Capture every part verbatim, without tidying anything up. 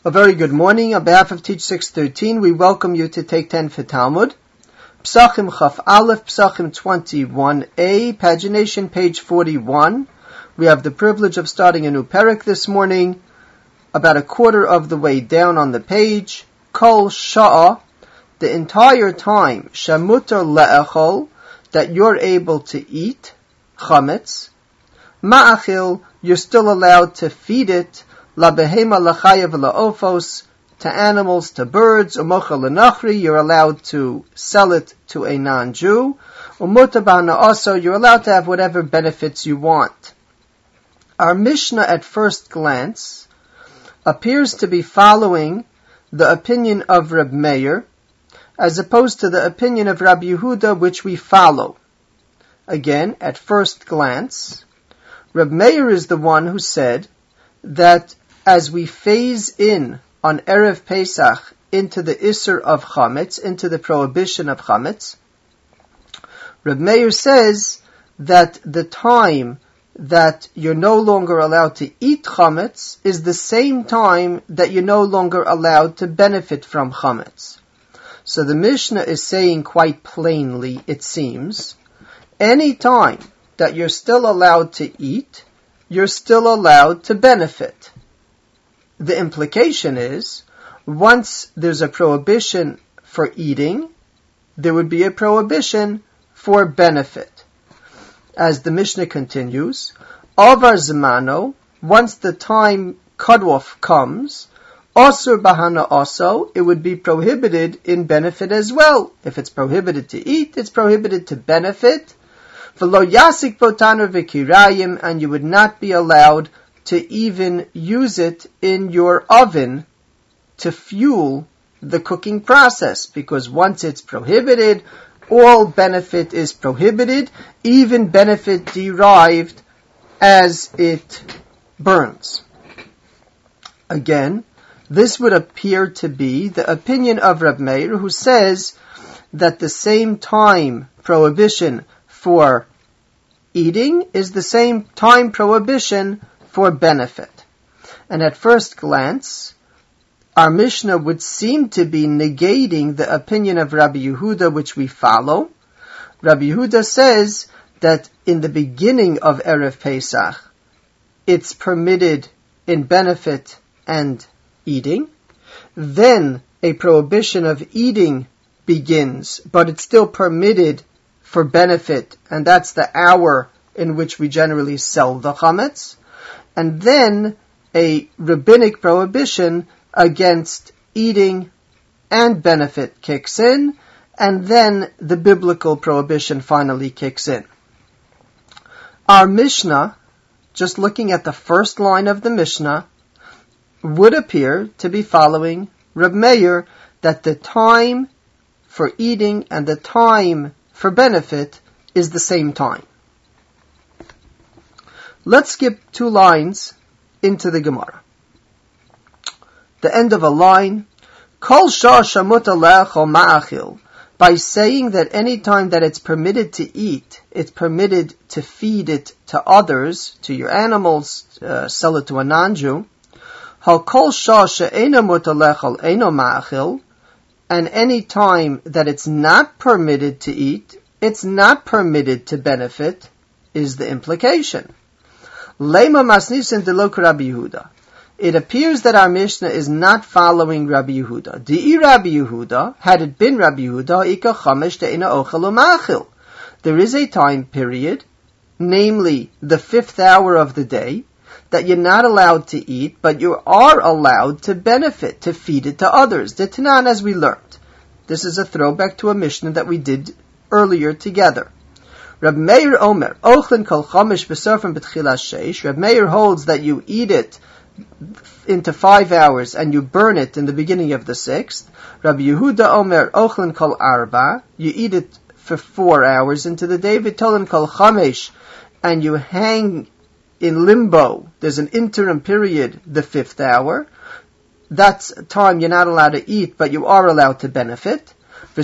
A very good morning. On behalf of Teach six thirteen, we welcome you to Take ten for Talmud. Psachim Chaf Aleph, Psachim twenty-one a, pagination page forty-one. We have the privilege of starting a new parak this morning, about a quarter of the way down on the page. Kol Sha'a, the entire time, Shamutar Le'echol, that you're able to eat, Chametz. Ma'achil, you're still allowed to feed it, La behema lachayev la'ofos, to animals, to birds, umocha l'nachri, you're allowed to sell it to a non-Jew, umuta b'hana'asa, you're allowed to have whatever benefits you want. Our Mishnah at first glance appears to be following the opinion of Reb Meir, as opposed to the opinion of Rabbi Yehuda, which we follow. Again, at first glance, Reb Meir is the one who said that as we phase in on Erev Pesach into the Isser of Chametz, into the prohibition of Chametz, Reb Meir says that the time that you're no longer allowed to eat Chametz is the same time that you're no longer allowed to benefit from Chametz. So the Mishnah is saying quite plainly, it seems, any time that you're still allowed to eat, you're still allowed to benefit. The implication is, once there's a prohibition for eating, there would be a prohibition for benefit. As the Mishnah continues, Avar Zmano, once the time cutoff comes, Asur Bahana also, it would be prohibited in benefit as well. If it's prohibited to eat, it's prohibited to benefit. V'lo yasik botaner v'kirayim, and you would not be allowed to even use it in your oven to fuel the cooking process, because once it's prohibited, all benefit is prohibited, even benefit derived as it burns. Again, this would appear to be the opinion of Reb Meir, who says that the same time prohibition for eating is the same time prohibition for benefit. And at first glance, our Mishnah would seem to be negating the opinion of Rabbi Yehuda, which we follow. Rabbi Yehuda says that in the beginning of Erev Pesach, it's permitted in benefit and eating. Then a prohibition of eating begins, but it's still permitted for benefit, and that's the hour in which we generally sell the chametz. And then a rabbinic prohibition against eating and benefit kicks in, and then the biblical prohibition finally kicks in. Our Mishnah, just looking at the first line of the Mishnah, would appear to be following Reb Meir, that the time for eating and the time for benefit is the same time. Let's skip two lines into the Gemara. The end of a line, Kol shah shamut alecho ma'achil, by saying that any time that it's permitted to eat, it's permitted to feed it to others, to your animals, uh, sell it to a non-Jew. Hal kol shah she'ena mut alechol eno ma'achil, and any time that it's not permitted to eat, it's not permitted to benefit, is the implication. Lema masnisin delok Rabbi Yehuda. It appears that our Mishnah is not following Rabbi Yehuda. Di Rabbi Yehuda, had it been Rabbi Yehuda, ika chamesh de'ina ochel u'machil. There is a time period, namely the fifth hour of the day, that you're not allowed to eat, but you are allowed to benefit, to feed it to others. The Tanan, as we learned. This is a throwback to a Mishnah that we did earlier together. Reb Meir Omer, Ochlin kol chamesh b'sofim b'tchilas sheish. Reb Meir holds that you eat it into five hours and you burn it in the beginning of the sixth. Rabbi Yehuda Omer, Ochlin kol arba. You eat it for four hours into the day. V'tolen kol chamesh, and you hang in limbo. There's an interim period, the fifth hour. That's time you're not allowed to eat, but you are allowed to benefit.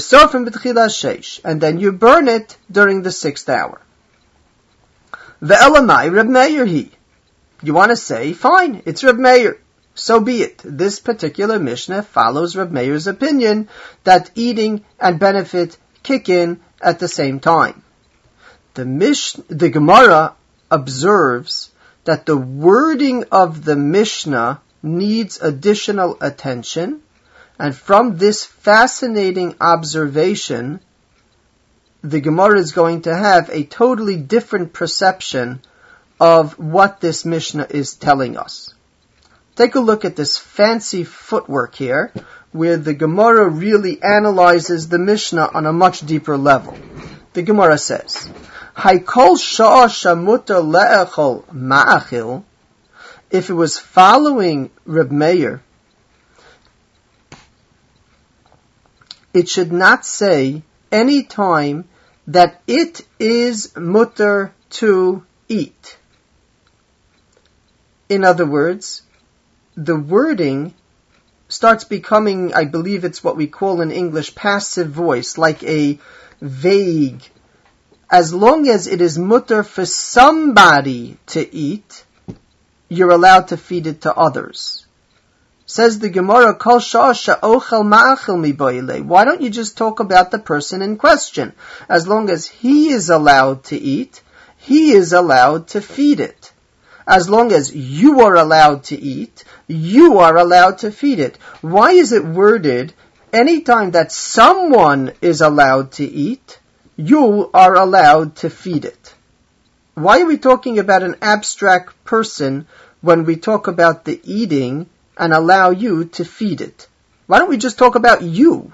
And then you burn it during the sixth hour. Ve'elamai Reb Meir he. You want to say, fine, it's Reb Meir. So be it. This particular Mishnah follows Reb Meir's opinion that eating and benefit kick in at the same time. The Mish- the Gemara observes that the wording of the Mishnah needs additional attention, and from this fascinating observation, the Gemara is going to have a totally different perception of what this Mishnah is telling us. Take a look at this fancy footwork here, where the Gemara really analyzes the Mishnah on a much deeper level. The Gemara says, Haikol sha'a shamuta le'echol ma'achil. If it was following Reb Meir, it should not say any time that it is mutter to eat. In other words, the wording starts becoming, I believe it's what we call in English, passive voice, like a vague. As long as it is mutter for somebody to eat, you're allowed to feed it to others. Says the Gemara, Kol sha'a sha'ochel ma'achel miboile. Why don't you just talk about the person in question? As long as he is allowed to eat, he is allowed to feed it. As long as you are allowed to eat, you are allowed to feed it. Why is it worded, anytime that someone is allowed to eat, you are allowed to feed it? Why are we talking about an abstract person when we talk about the eating and allow you to feed it? Why don't we just talk about you?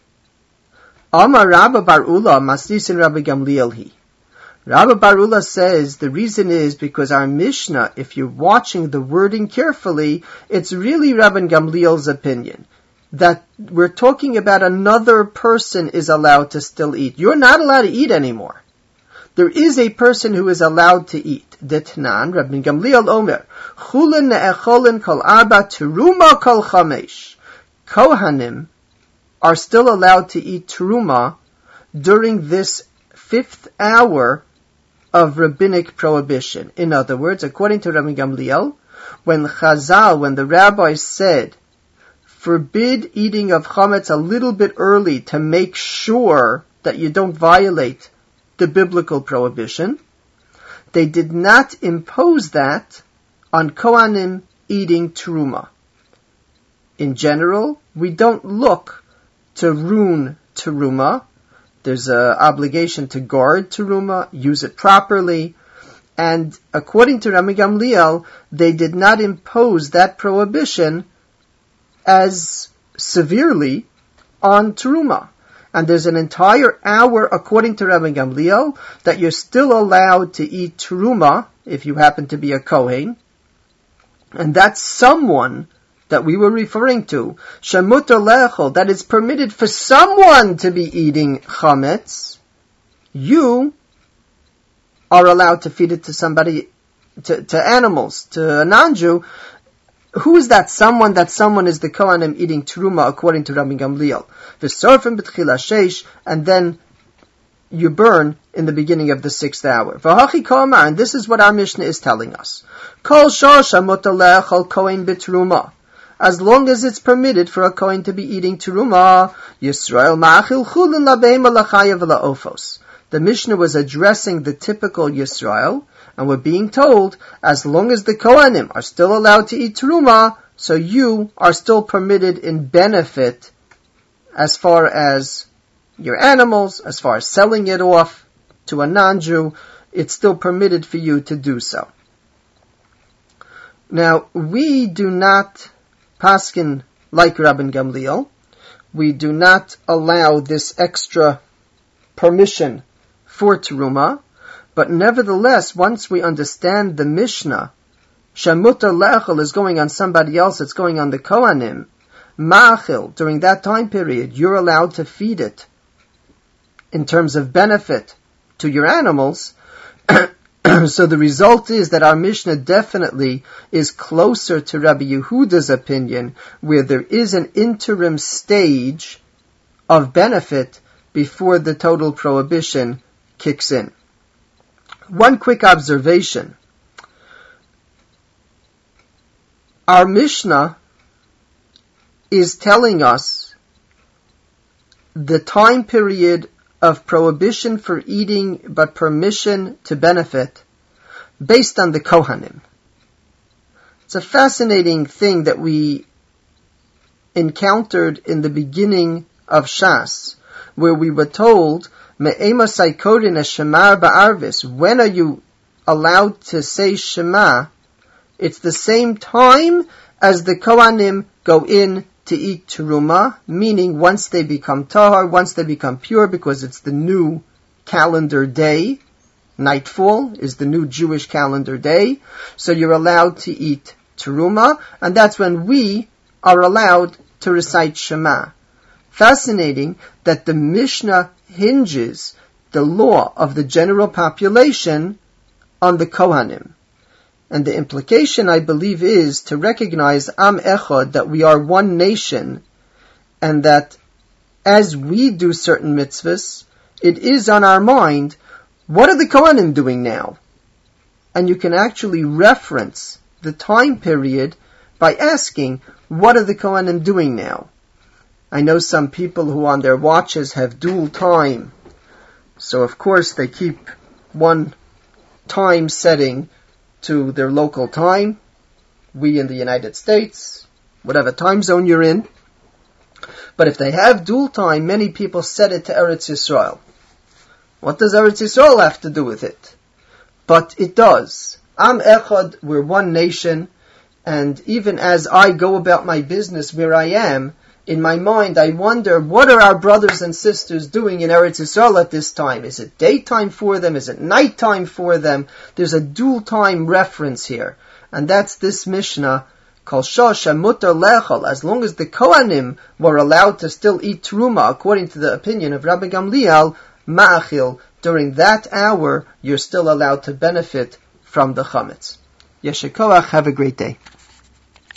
Amar Rabba Bar Ula Masnisin Rabbi Gamliel hi. Rabbi Bar Ula says the reason is because our Mishnah, if you're watching the wording carefully, it's really Rabbi Gamliel's opinion that we're talking about another person is allowed to still eat. You're not allowed to eat anymore. There is a person who is allowed to eat. Detnan, Rabbi Gamliel Omer, Chulin ne'echolin kol arba teruma kol chamesh. Kohanim are still allowed to eat teruma during this fifth hour of rabbinic prohibition. In other words, according to Rabbi Gamliel, when Chazal, when the rabbis said, forbid eating of chametz a little bit early to make sure that you don't violate the biblical prohibition, they did not impose that on Kohanim eating teruma. In general, we don't look to ruin teruma. There's an obligation to guard teruma, use it properly, and according to Rabbi Gamliel, they did not impose that prohibition as severely on teruma. And there's an entire hour, according to Rabbi Gamliel, that you're still allowed to eat teruma if you happen to be a Kohen. And that's someone that we were referring to, shemuter lechol, that it's permitted for someone to be eating chametz. You are allowed to feed it to somebody, to, to animals, to a non-Jew. Who is that someone? That someone is the Kohanim eating teruma according to Rabbi Gamliel. V'sorfim b'tchila sheish, and then you burn in the beginning of the sixth hour. V'hachi komar, and this is what our Mishnah is telling us. Kol shosha mutalech al kohen b'teruma. As long as it's permitted for a kohen to be eating teruma, Yisrael ma'achil chulin labeima lachayav la'ofos. The Mishnah was addressing the typical Yisrael, and we're being told, as long as the Kohanim are still allowed to eat teruma, so you are still permitted in benefit as far as your animals, as far as selling it off to a non-Jew, it's still permitted for you to do so. Now, we do not paskin like Rabbi Gamliel. We do not allow this extra permission for teruma. But nevertheless, once we understand the Mishnah, shemuter lechel is going on somebody else, it's going on the Kohanim, ma'achil, during that time period, you're allowed to feed it in terms of benefit to your animals. So the result is that our Mishnah definitely is closer to Rabbi Yehuda's opinion, where there is an interim stage of benefit before the total prohibition kicks in. One quick observation. our Mishnah is telling us the time period of prohibition for eating but permission to benefit based on the Kohanim. It's a fascinating thing that we encountered in the beginning of Shas, where we were told, Me'ema Saikodin Shemar Ba'arvis, when are you allowed to say Shema? It's the same time as the Kohanim go in to eat Teruma, meaning once they become Tahar, once they become pure, because it's the new calendar day. Nightfall is the new Jewish calendar day. So you're allowed to eat Teruma, and that's when we are allowed to recite Shema. Fascinating that the Mishnah hinges the law of the general population on the Kohanim. And the implication, I believe, is to recognize Am Echad, that we are one nation, and that as we do certain mitzvahs, it is on our mind, what are the Kohanim doing now? And you can actually reference the time period by asking, what are the Kohanim doing now? I know some people who on their watches have dual time. So of course they keep one time setting to their local time. We in the United States, whatever time zone you're in. But if they have dual time, many people set it to Eretz Yisrael. What does Eretz Yisrael have to do with it? But it does. Am Echad, we're one nation, and even as I go about my business where I am, in my mind I wonder, what are our brothers and sisters doing in Eretz Yisrael at this time? Is it daytime for them? Is it nighttime for them? There's a dual time reference here. And that's this Mishnah, Kol Shosha Mutar Lechol. As long as the Kohanim were allowed to still eat Teruma, according to the opinion of Rabbi Gamliel, Ma'achil, during that hour, you're still allowed to benefit from the Chametz. Yeshikoach, have a great day.